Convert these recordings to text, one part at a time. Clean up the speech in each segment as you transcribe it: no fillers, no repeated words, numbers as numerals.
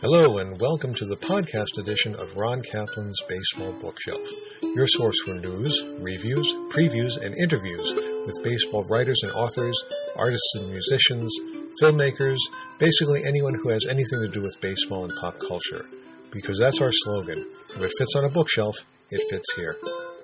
Hello and welcome to the podcast edition of Ron Kaplan's Baseball Bookshelf, your source for news, reviews, previews, and interviews with baseball writers and authors, artists and musicians, filmmakers, basically anyone who has anything to do with baseball and pop culture. Because that's our slogan. If it fits on a bookshelf, it fits here.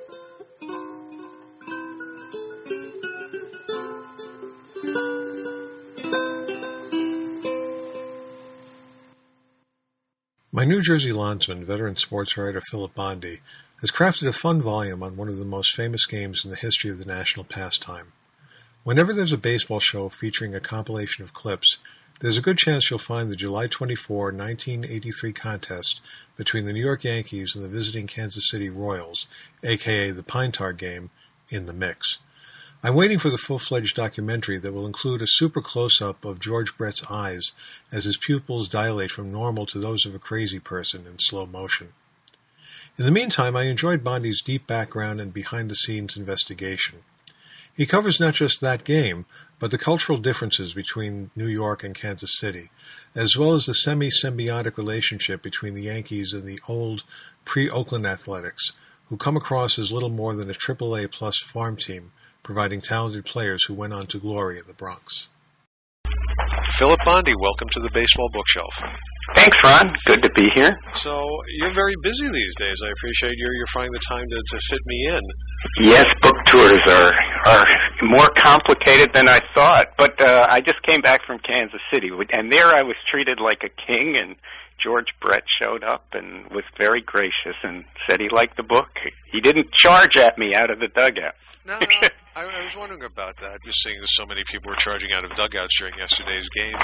My New Jersey Landsman, veteran sports writer Philip Bondi, has crafted a fun volume on one of the most famous games in the history of the national pastime. Whenever there's a baseball show featuring a compilation of clips, there's a good chance you'll find the July 24, 1983 contest between the New York Yankees and the visiting Kansas City Royals, aka the Pine Tar game, in the mix. I'm waiting for the full-fledged documentary that will include a super close-up of George Brett's eyes as his pupils dilate from normal to those of a crazy person in slow motion. In the meantime, I enjoyed Bondi's deep background and behind-the-scenes investigation. He covers not just that game, but the cultural differences between New York and Kansas City, as well as the semi-symbiotic relationship between the Yankees and the old pre-Oakland Athletics, who come across as little more than a AAA-plus farm team, providing talented players who went on to glory in the Bronx. Philip Bondi, welcome to the Baseball Bookshelf. Thanks, Ron. Good to be here. So, you're very busy these days. I appreciate you're finding the time to fit me in. Yes, book tours are more complicated than I thought. But I just came back from Kansas City, and there I was treated like a king, and George Brett showed up and was very gracious and said he liked the book. He didn't charge at me out of the dugout. No, I was wondering about that, just seeing so many people were charging out of dugouts during yesterday's games.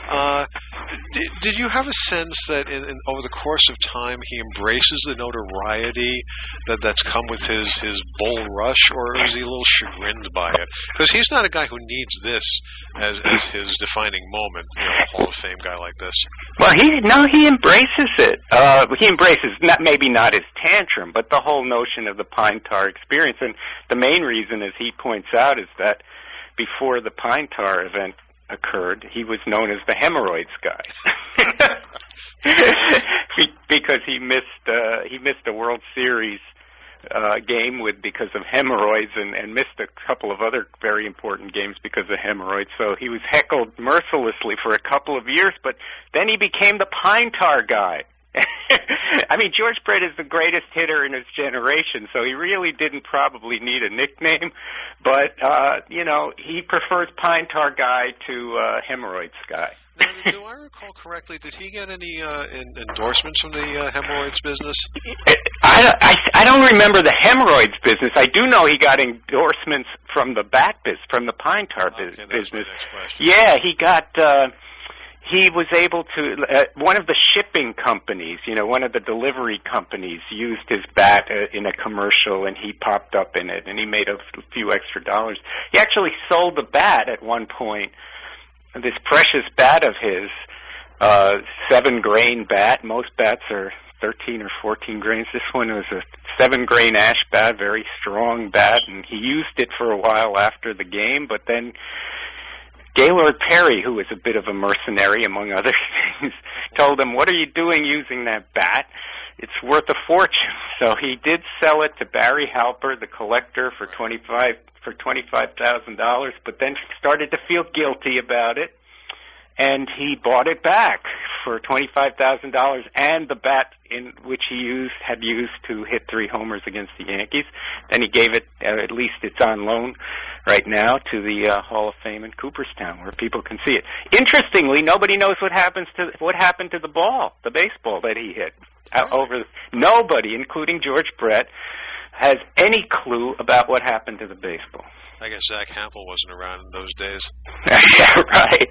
Did you have a sense that over the course of time he embraces the notoriety that's come with his bull rush, or is he a little chagrined by it? Because he's not a guy who needs this as his defining moment, a Hall of Fame guy like this. Well, he embraces it. He embraces maybe not his tantrum, but the whole notion of the Pine Tar experience. And the main reason, as he points out, is that before the Pine Tar event occurred, he was known as the hemorrhoids guy because he missed a World Series game because of hemorrhoids and missed a couple of other very important games because of hemorrhoids. So he was heckled mercilessly for a couple of years, but then he became the Pine Tar guy. I mean, George Brett is the greatest hitter in his generation, so he really didn't probably need a nickname, but, he prefers Pine Tar guy to hemorrhoids guy. Now, do I recall correctly, did he get any endorsements from the hemorrhoids business? I don't remember the hemorrhoids business. I do know he got endorsements from the from the Pine Tar business. Yeah, he got... He was able to, one of the shipping companies, one of the delivery companies used his bat in a commercial, and he popped up in it, and he made a few extra dollars. He actually sold the bat at one point, this precious bat of his, 7-grain bat. Most bats are 13 or 14 grains. This one was a 7-grain ash bat, very strong bat, and he used it for a while after the game, but then Gaylord Perry, who was a bit of a mercenary, among other things, told him, "What are you doing using that bat? It's worth a fortune." So he did sell it to Barry Halper, the collector, for $25,000, but then started to feel guilty about it, and he bought it back for $25,000 and the bat in which he had used to hit 3 homers against the Yankees. Then he gave it, at least it's on loan right now, to the Hall of Fame in Cooperstown, where people can see it. Interestingly, nobody knows what happened to the ball, the baseball that he hit. Nobody, including George Brett, has any clue about what happened to the baseball. I guess Zach Hampel wasn't around in those days. Yeah, right.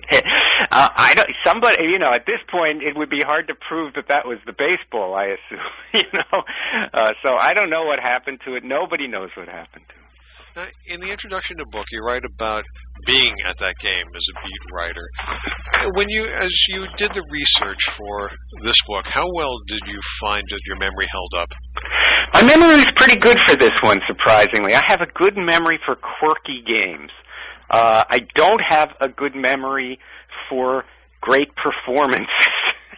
At this point, it would be hard to prove that was the baseball, I assume, So I don't know what happened to it. Nobody knows what happened to it. Now, in the introduction to the book, you write about being at that game as a beat writer. As you did the research for this book, how well did you find that your memory held up? My memory was pretty good for this one, surprisingly. I have a good memory for quirky games. I don't have a good memory for great performances. It's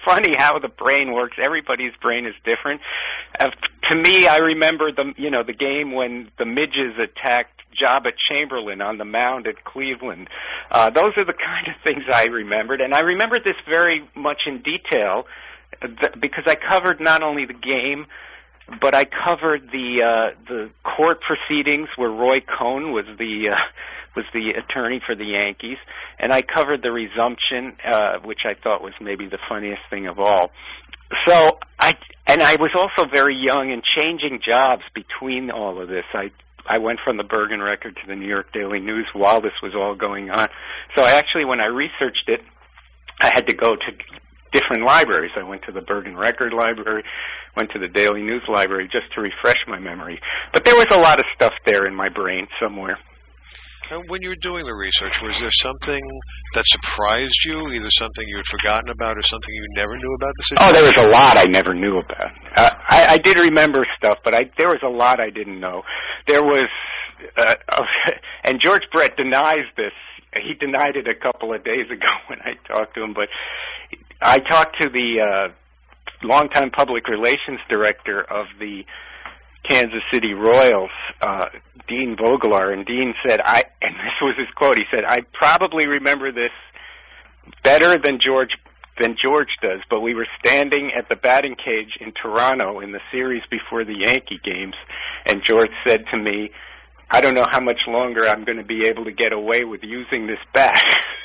funny how the brain works. Everybody's brain is different. To me, I remember the game when the midges attacked Jabba Chamberlain on the mound at Cleveland. Those are the kind of things I remembered, and I remembered this very much in detail because I covered not only the game, but I covered the court proceedings where Roy Cohn was the attorney for the Yankees, and I covered the resumption, which I thought was maybe the funniest thing of all. So I was also very young and changing jobs between all of this. I went from the Bergen Record to the New York Daily News while this was all going on. So when I researched it, I had to go to different libraries. I went to the Bergen Record Library, went to the Daily News Library just to refresh my memory. But there was a lot of stuff there in my brain somewhere. When you were doing the research, was there something that surprised you, either something you had forgotten about or something you never knew about the situation? Oh, there was a lot I never knew about. I did remember stuff, but there was a lot I didn't know. There was, and George Brett denies this. He denied it a couple of days ago when I talked to him, but I talked to the longtime public relations director of the Kansas City Royals, Dean Vogelaar, and Dean said, and this was his quote, he said, "I probably remember this better than George does, but we were standing at the batting cage in Toronto in the series before the Yankee games, and George said to me, I don't know how much longer I'm going to be able to get away with using this bat."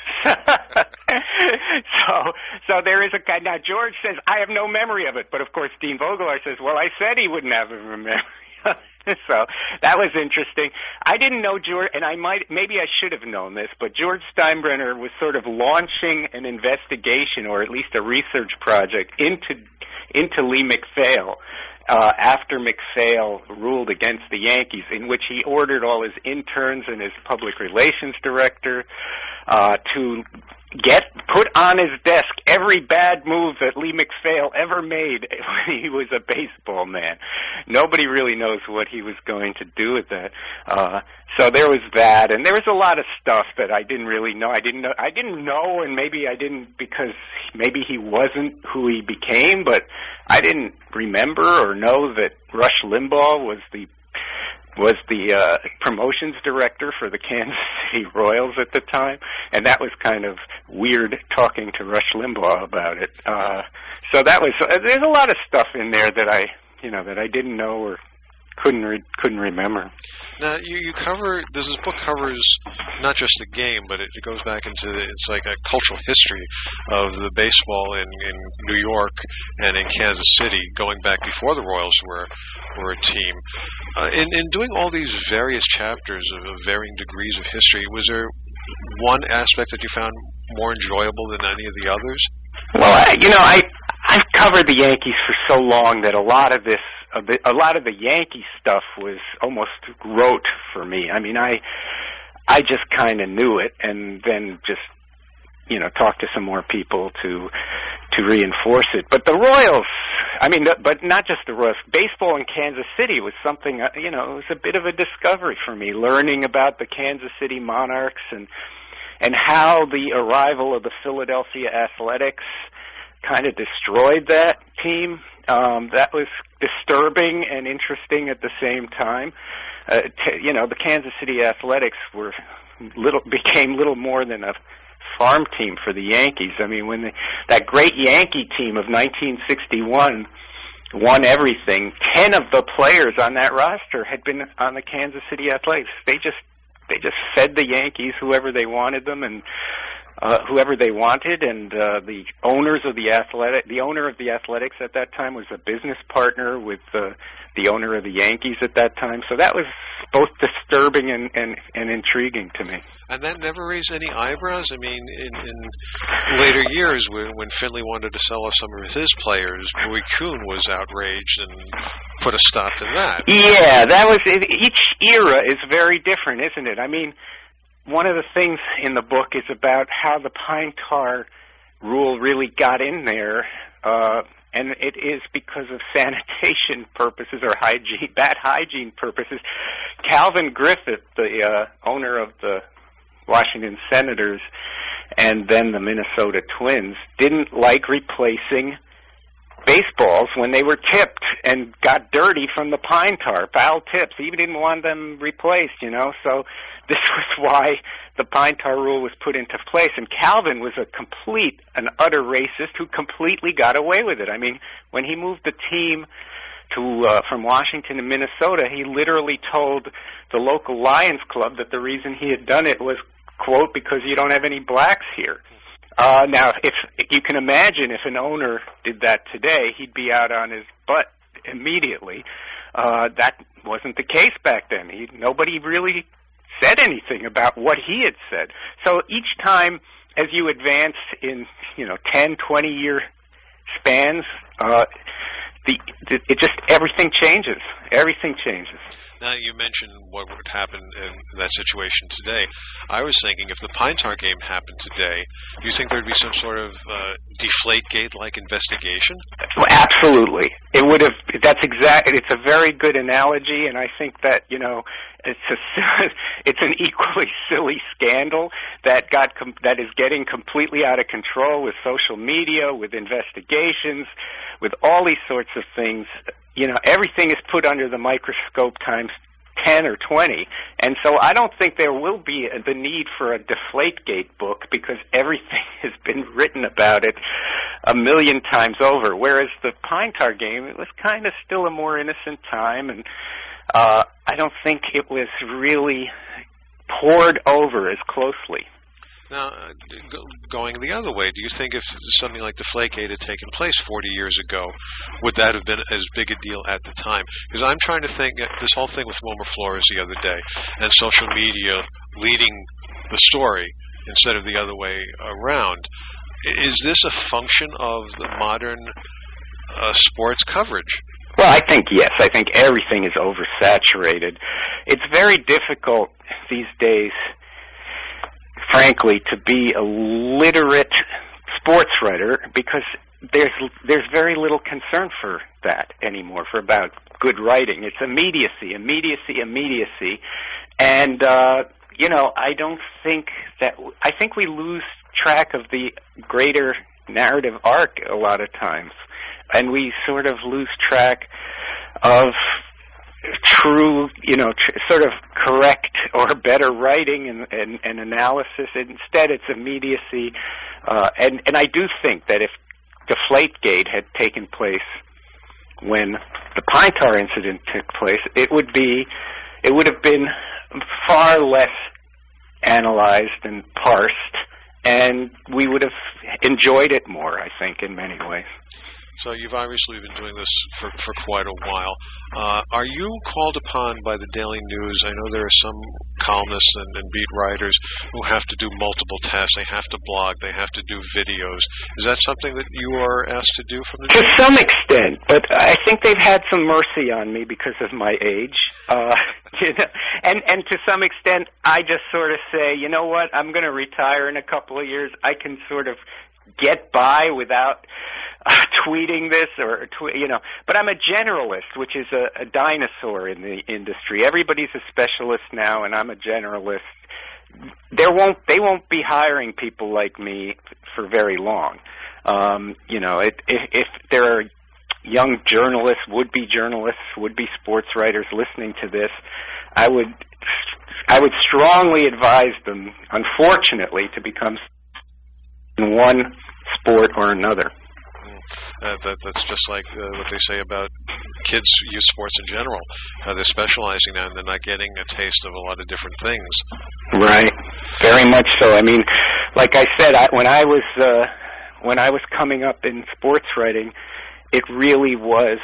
So there is a guy. Now, George says, I have no memory of it. But, of course, Dean Vogelaar says, well, I said he wouldn't have a memory. So that was interesting. I didn't know George, and maybe I should have known this, but George Steinbrenner was sort of launching an investigation, or at least a research project, into Lee MacPhail. After MacPhail ruled against the Yankees, in which he ordered all his interns and his public relations director to put on his desk every bad move that Lee MacPhail ever made when he was a baseball man. Nobody really knows what he was going to do with that. So there was that, and there was a lot of stuff that I didn't really know. I didn't know, and maybe I didn't because maybe he wasn't who he became, but I didn't remember or know that Rush Limbaugh was the promotions director for the Kansas City Royals at the time, and that was kind of weird talking to Rush Limbaugh about it. So there's a lot of stuff in there that I didn't know or couldn't remember. Now you cover this book covers not just the game, but it goes back into it's like a cultural history of the baseball in New York and in Kansas City, going back before the Royals were a team. In doing all these various chapters of varying degrees of history, was there one aspect that you found more enjoyable than any of the others? Well, I've covered the Yankees for so long that a lot of the Yankee stuff was almost rote for me. I mean, I just kind of knew it, and then just talked to some more people to reinforce it. But the Royals, but not just the Royals. Baseball in Kansas City was something, it was a bit of a discovery for me, learning about the Kansas City Monarchs and how the arrival of the Philadelphia Athletics kind of destroyed that team. That was disturbing and interesting at the same time. The Kansas City Athletics became little more than a farm team for the Yankees. I mean, when that great Yankee team of 1961 won everything, 10 of the players on that roster had been on the Kansas City Athletics. They just fed the Yankees whoever they wanted them, and whoever they wanted, and the owner of the Athletics at that time was a business partner with the owner of the Yankees at that time. So that was both disturbing and intriguing to me. And that never raised any eyebrows? I mean, in later years, when Finley wanted to sell off some of his players, Bowie Kuhn was outraged and put a stop to that. Yeah, that was each era is very different, isn't it? I mean, one of the things in the book is about how the pine tar rule really got in there, and it is because of sanitation purposes or bad hygiene purposes. Calvin Griffith, the owner of the Washington Senators, and then the Minnesota Twins didn't like replacing baseballs when they were tipped and got dirty from the pine tar, foul tips. He didn't want them replaced, so this was why the pine tar rule was put into place. And Calvin was a complete and utter racist who completely got away with it. I mean, when he moved the team from Washington to Minnesota, he literally told the local Lions club that the reason he had done it was, quote, because you don't have any blacks here. Now, if you can imagine if an owner did that today, he'd be out on his butt immediately. That wasn't the case back then. Nobody really said anything about what he had said. So each time as you advance in, 10, 20-year spans, everything changes. Everything changes. Now, you mentioned what would happen in that situation today. I was thinking if the Pine Tar game happened today, do you think there would be some sort of Deflategate-like investigation? Well, absolutely. It would have. It's a very good analogy, and I think that it's an equally silly scandal that is getting completely out of control with social media, with investigations, with all these sorts of things. Everything is put under the microscope times 10 or 20. And so I don't think there will be the need for a Deflategate book because everything has been written about it a million times over. Whereas the Pine Tar game, it was kind of still a more innocent time, and I don't think it was really poured over as closely. Now, going the other way, do you think if something like Deflategate had taken place 40 years ago, would that have been as big a deal at the time? Because I'm trying to think, this whole thing with Wilmer Flores the other day, and social media leading the story instead of the other way around, is this a function of the modern sports coverage? Well, I think yes. I think everything is oversaturated. It's very difficult these days, frankly, to be a literate sports writer because there's very little concern for that anymore, about good writing. It's immediacy, and I think we lose track of the greater narrative arc a lot of times, and we sort of lose track of true, sort of correct or better writing and analysis. Instead, it's immediacy. And I do think that if Deflategate had taken place when the Pine Tar incident took place, it would have been far less analyzed and parsed, and we would have enjoyed it more, I think, in many ways. So you've obviously been doing this for quite a while. Are you called upon by the Daily News? I know there are some columnists and beat writers who have to do multiple tasks. They have to blog. They have to do videos. Is that something that you are asked to do from the To some extent, but I think they've had some mercy on me because of my age. And to some extent, I just sort of say, you know what, I'm going to retire in a couple of years. I can sort of get by without tweeting this but I'm a generalist, which is a dinosaur in the industry. Everybody's a specialist now, and I'm a generalist. They won't be hiring people like me for very long. If there are young journalists, would-be sports writers listening to this, I would strongly advise them, unfortunately, to become in one sport or another. That's just like what they say about kids who use sports in general. They're specializing now, and they're not getting a taste of a lot of different things. Right, very much so. I mean, like I said, when I was coming up in sports writing, it really was.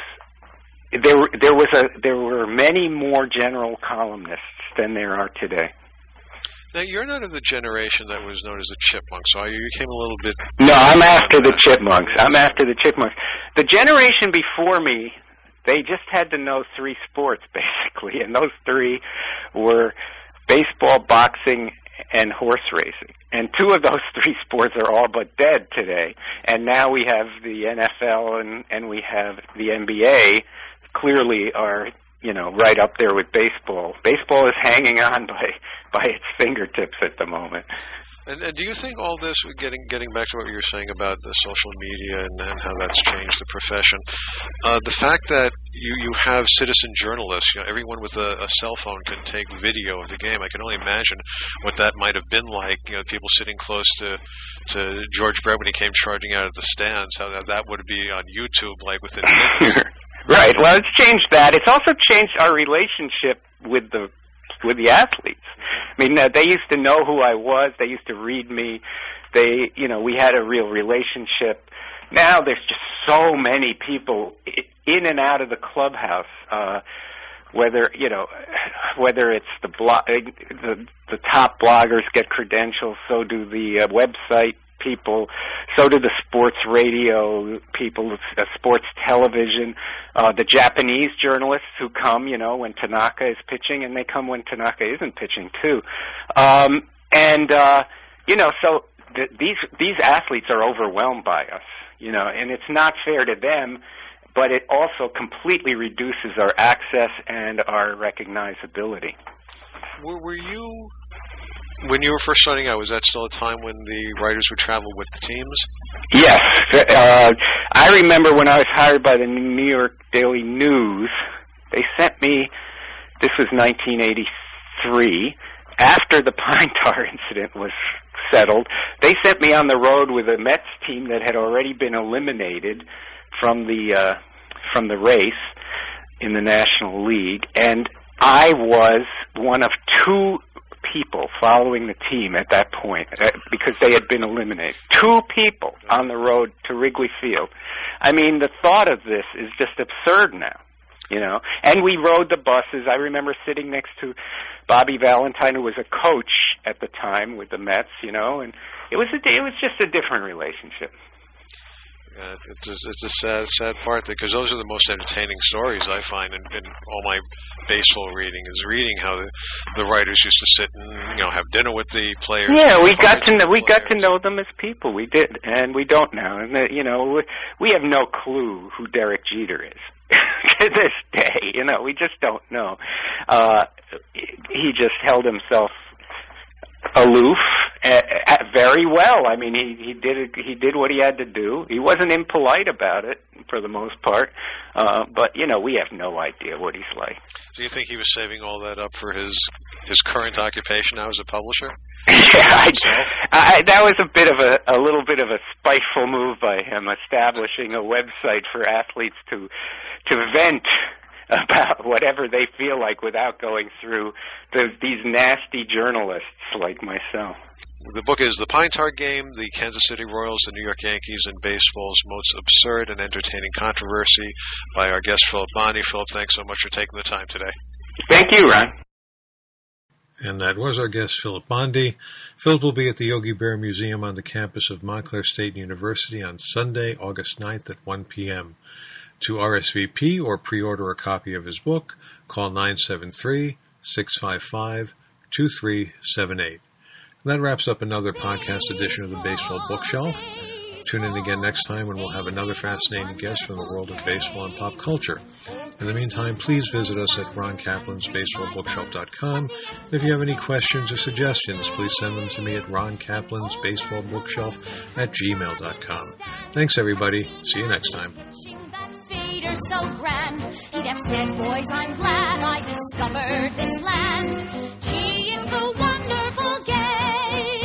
There were many more general columnists than there are today. Now, you're not of the generation that was known as the Chipmunks, so you came a little bit... No, I'm after the Chipmunks. The generation before me, they just had to know three sports, basically, and those three were baseball, boxing, and horse racing. And two of those three sports are all but dead today. And now we have the NFL and we have the NBA, clearly are... right up there with baseball. Baseball is hanging on by its fingertips at the moment. And do you think all this, getting back to what you were saying about the social media and how that's changed the profession, the fact that you have citizen journalists, everyone with a cell phone can take video of the game. I can only imagine what that might have been like. People sitting close to George Brett when he came charging out of the stands. How that would be on YouTube like within minutes. Right. Well, it's changed that. It's also changed our relationship with the athletes. I mean, they used to know who I was. They used to read me. We had a real relationship. Now there's just so many people in and out of the clubhouse. Whether it's the top bloggers get credentials, so do the website people, so do the sports radio people, sports television, the Japanese journalists who come, when Tanaka is pitching, and they come when Tanaka isn't pitching too. So these athletes are overwhelmed by us, and it's not fair to them, but it also completely reduces our access and our recognizability. Were you, when you were first starting out, was that still a time when the writers would travel with the teams? Yes. I remember when I was hired by the New York Daily News, they sent me, this was 1983, after the Pine Tar incident was settled, they sent me on the road with a Mets team that had already been eliminated from the race in the National League, and I was one of two people following the team at that point because they had been eliminated. Two people on the road to Wrigley Field. I mean, the thought of this is just absurd now, And we rode the buses. I remember sitting next to Bobby Valentine, who was a coach at the time with the Mets, and it was just a different relationship. It's a sad part, because those are the most entertaining stories I find in all my baseball reading, is reading how the writers used to sit and have dinner with the players. Yeah, we got to know them as people. We did, and we don't now. And we have no clue who Derek Jeter is to this day. We just don't know. He just held himself aloof very well. I mean, he did what he had to do. He wasn't impolite about it for the most part, but we have no idea what he's like. Do you think he was saving all that up for his current occupation now as a publisher? Yeah, that was a little bit of a spiteful move by him, establishing a website for athletes to vent about whatever they feel like without going through these nasty journalists like myself. The book is The Pine Tar Game, the Kansas City Royals, the New York Yankees, and baseball's most absurd and entertaining controversy, by our guest, Philip Bondi. Philip, thanks so much for taking the time today. Thank you, Ron. And that was our guest, Philip Bondi. Philip will be at the Yogi Bear Museum on the campus of Montclair State University on Sunday, August 9th at 1 p.m. To RSVP or pre-order a copy of his book, call 973-655-2378. That wraps up another podcast edition of the Baseball Bookshelf. Tune in again next time when we'll have another fascinating guest from the world of baseball and pop culture. In the meantime, please visit us at Ron Kaplan's BaseballBookshelf.com. And if you have any questions or suggestions, please send them to me at Ron Kaplan's BaseballBookshelf@gmail.com. Thanks, everybody. See you next time. So grand, he'd have said, boys, I'm glad I discovered this land. Gee, it's a wonderful game.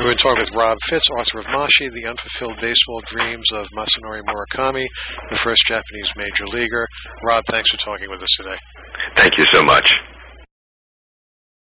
We've been talking with Rob Fitz, author of Mashi, The Unfulfilled Baseball Dreams of Masanori Murakami, the first Japanese major leaguer. Rob, thanks for talking with us today. Thank you so much.